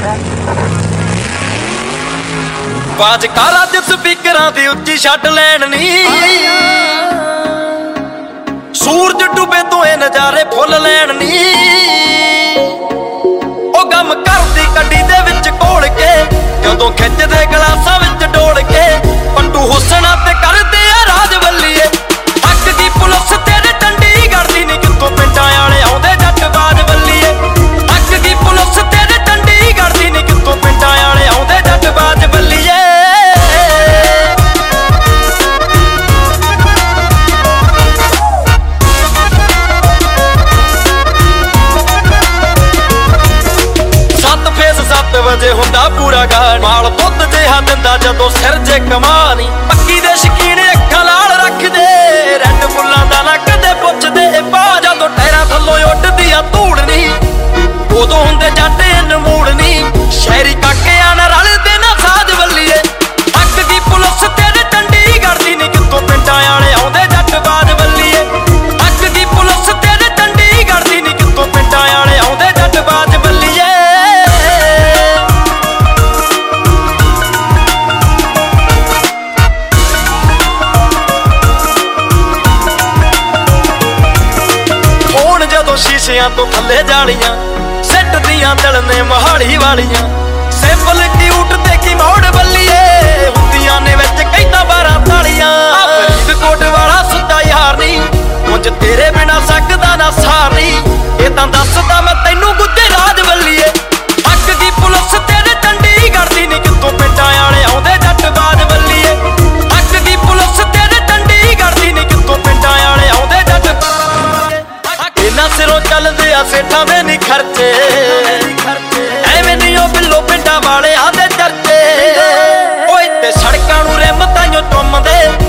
बाज कर अज स्पीकरां दी उच्ची छड्ड लैन नी, सूरज डुबे तो ये नज़ारे फुल लैन नी। ओ गम करदी गड्डी दे विच घोल के, जदों खिचदे गलासां विच डोल के, पंडू हुसना ते करदे आ राज वल्लीए। अक दी पुलिस तेरे चंडीगढ़ दी नी, कित्तों पिंडां वाले आउंदे जट बाज वल्लीए। अक दी पुलिस तेरे चंडीगढ़ दी नी, कित्तों पिंडां वाले आउंदे जट बाज वल्लीए। वजे हुंदा पूरा गाड़ माल बुद्ध जिहा दिंदा जदों सिर जे कमानी। पक्की दे शकीन अखां लाल रखदे, रैड बुल्लां दा ना कदे पुछदे पा। जदों टैरां थल्लों उड्डदी आ धूड़ नी, उदों हुंदे जट नमूड़ नी। शहरी काकिआं नाल रलदे ना साज वल्लीए। अक दी पुलिस तेरे चंडीगढ़ दी नी, कित्तों पिंडां वाले आउंदे जट बाज वल्लीए। अक दी पुलिस तेरे चंडीगढ़ दी नी, कित्तों पिंडां वाले आउंदे जट बाज वल्लीए। शीशियां तो थले जालियां सेट दियां दिल ने मोहाली वालियां। सिंपल क्यूट ते की मोड़ बल्लीए, हुंदियां ने विच कईदा 12 तालियां। फरीदकोट वाला सुद्धा यार नी, मुंज तेरे बिना सकदा ना सार नी। ये तां दसदा मैं तैनू गुज्जे राज वल्लीए। अक दी पुलिस तेरे चंडीगढ़ दी नी, कित्तों पिंडां वाले आउंदे जट बाज वल्लीए। अक दी पुलिस तेरे चंडीगढ़ दी नी, कित्तों पिंडां वाले आउंदे जट। इन्हां सिरों चलदे आ सेठां दे नी खर्चे, एवें नी ओ बिल्लो पिंडां वाले आंदे चर्चे। ओए ते सड़कां नूं रिम ताइयों चुमदे,